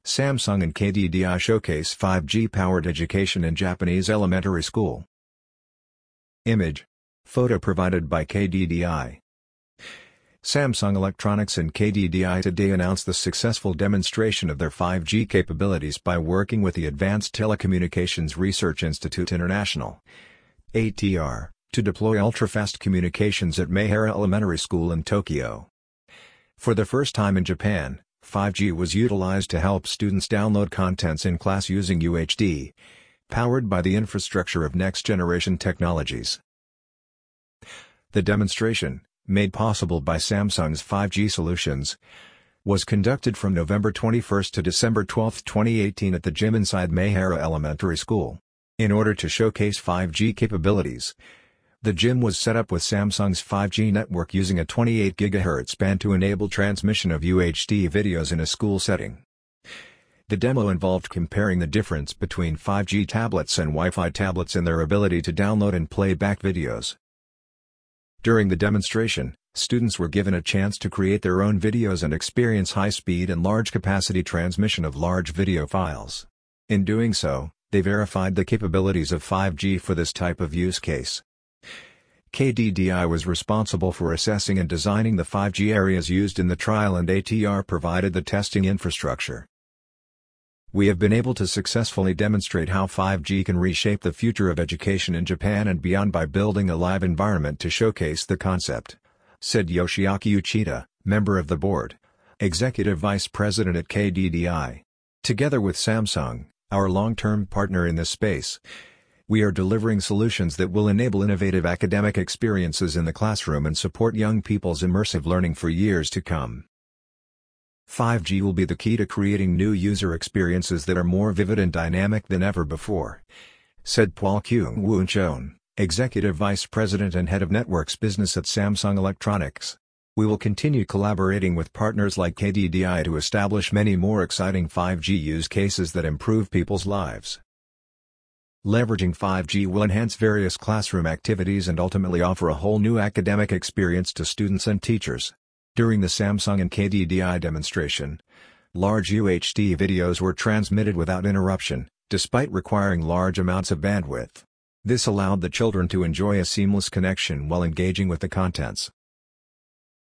Samsung and KDDI showcase 5G-powered education in Japanese elementary school. Image. Photo provided by KDDI. Samsung Electronics and KDDI today announced the successful demonstration of their 5G capabilities by working with the Advanced Telecommunications Research Institute International (ATR) to deploy ultra-fast communications at Meihara Elementary School in Tokyo. For the first time in Japan, 5G was utilized to help students download contents in class using UHD, powered by the infrastructure of next-generation technologies. The demonstration, made possible by Samsung's 5G solutions, was conducted from November 21 to December 12, 2018 at the gym inside Meihara Elementary School. In order to showcase 5G capabilities, the gym was set up with Samsung's 5G network using a 28 GHz band to enable transmission of UHD videos in a school setting. The demo involved comparing the difference between 5G tablets and Wi-Fi tablets in their ability to download and play back videos. During the demonstration, students were given a chance to create their own videos and experience high-speed and large-capacity transmission of large video files. In doing so, they verified the capabilities of 5G for this type of use case. KDDI was responsible for assessing and designing the 5G areas used in the trial, and ATR provided the testing infrastructure. We have been able to successfully demonstrate how 5G can reshape the future of education in Japan and beyond by building a live environment to showcase the concept, said Yoshiaki Uchida, member of the board, executive vice president at KDDI. Together with Samsung, our long-term partner in this space, we are delivering solutions that will enable innovative academic experiences in the classroom and support young people's immersive learning for years to come. 5G will be the key to creating new user experiences that are more vivid and dynamic than ever before, said Paul Kyung-Woon Chon, executive vice president and head of networks business at Samsung Electronics. We will continue collaborating with partners like KDDI to establish many more exciting 5G use cases that improve people's lives. Leveraging 5G will enhance various classroom activities and ultimately offer a whole new academic experience to students and teachers. During the Samsung and KDDI demonstration, large UHD videos were transmitted without interruption, despite requiring large amounts of bandwidth. This allowed the children to enjoy a seamless connection while engaging with the contents.